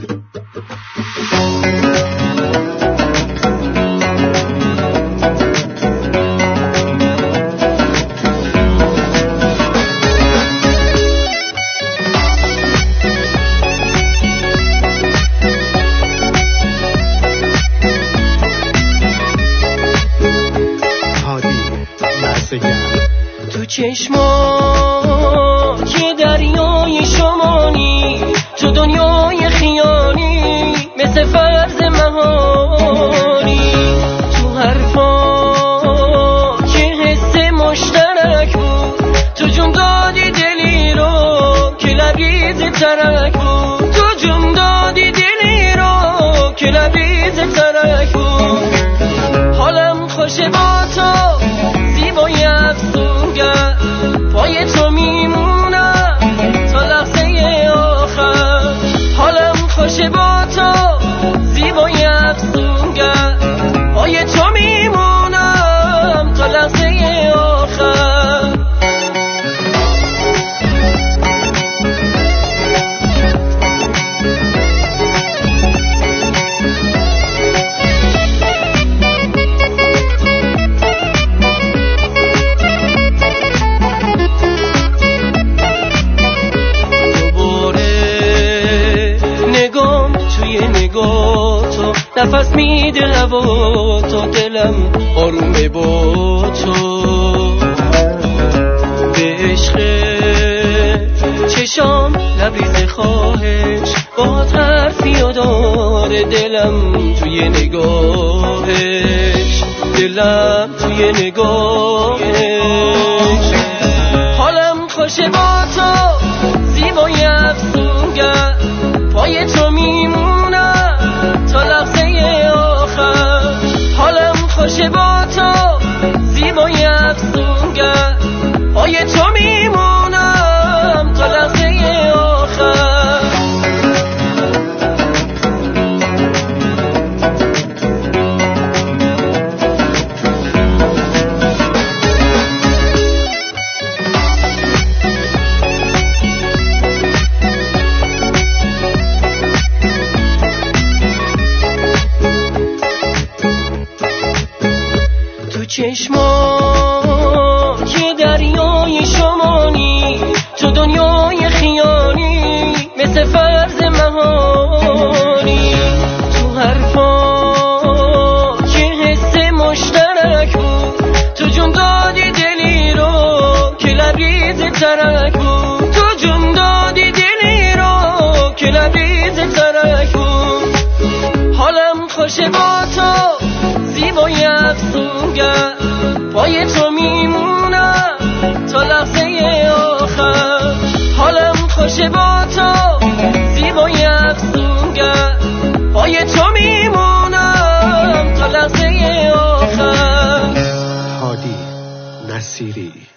تو چشما که دریای شمانی، تو دنیای خیالی مثل فرض مهانی، تو حرفا که حس مشترک بود، تو جون دادی دلی رو که لبریز ترک بود، تو جون دادی دلی رو که لبریز ترک بود. حالم خوشه با تو زیبای افسونگر، پای تو میمونم تا لحظه آخر. حالم خوشه با تو زیبای افسونگر، پای تو میمونم تا لحظه آخر. نفس میده هوا تا دلم آرومه با تو، به عشق چشام لبریز خواهش، با حرفی و داره دلم توی نگاهش، دلم توی نگاهش. حالم خوشه با تو زیبای افسونگر، پای تو میمونم تا لحظه آخر. حالم خوشه با تو زیبای افسونگر، پای تو میمونم تا لحظه آخر. تو چشما که دریای شمانی، تو دنیای خیالی مثل فرض مهانی، تو حرفا که حس مشترک بود، تو جون دادی دلی رو که لبریز ترک بود، تو جون دادی دلی رو که لبریز ترک بود. حالم خوشه با تو زیبای افسونگر، پای تو میمونم تا لحظه آخر. حالم خوشه با تو زیبای افسونگر، پای تو میمونم تا لحظه آخر. هادی نصیری.